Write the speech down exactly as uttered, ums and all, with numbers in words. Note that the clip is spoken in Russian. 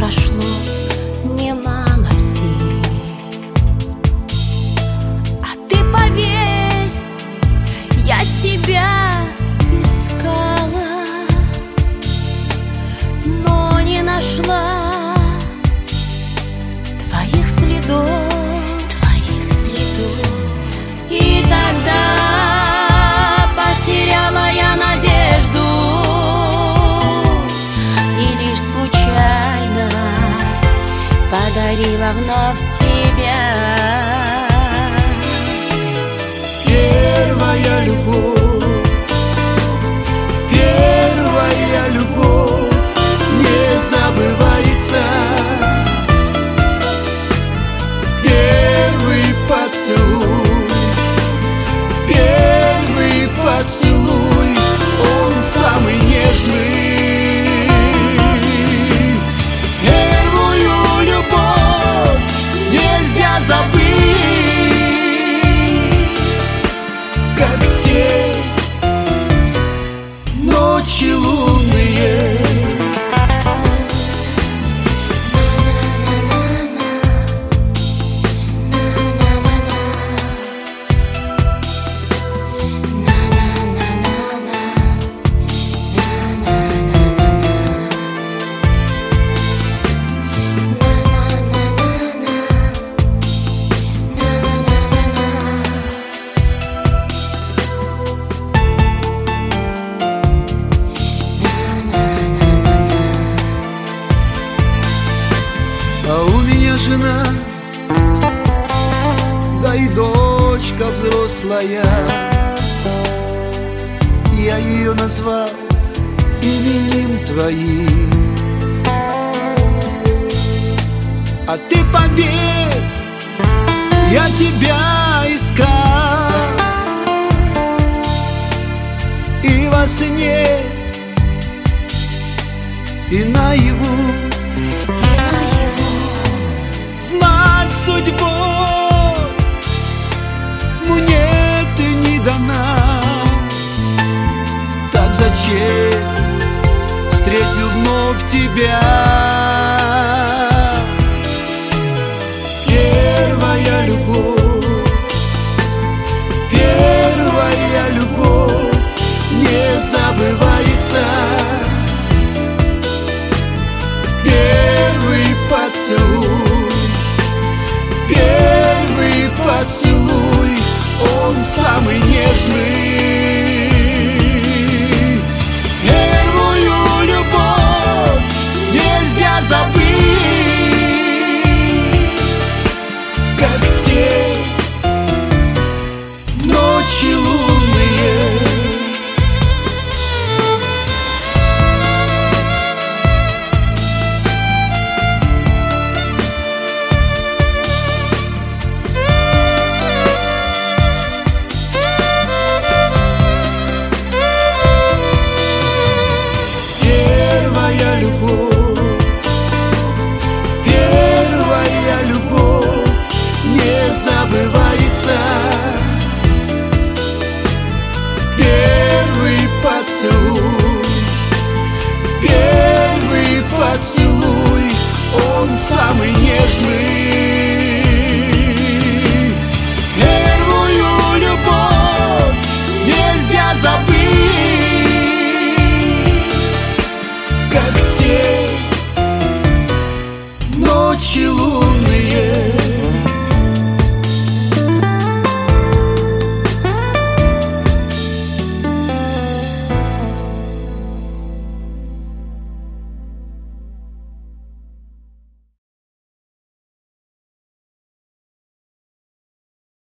прошло немало сил. А ты поверь, я тебя искала, но не нашла твоих следов. И тогда потеряла я надежду, и лишь случайность подарила вновь тебя. Первая любовь, первая любовь не забывается. Первый поцелуй, первый поцелуй, он самый нежный. Первую любовь нельзя забыть, как те ночи лунные. А у меня жена, да и дочка взрослая. Я ее назвал именем твоим. А ты поверь, я тебя искал, и во сне, и наяву. Знать судьбу мне ты не дана, так зачем встретил вновь тебя? Первая любовь, первая любовь не забывается. Первый поцелуй, первый поцелуй, он самый нежный. Первую любовь нельзя забыть, как те ночи лунные. Первая любовь, первая любовь не забывается. Первый поцелуй, первый поцелуй, он самый нежный. Первую любовь нельзя забыть, как те ночи лунные.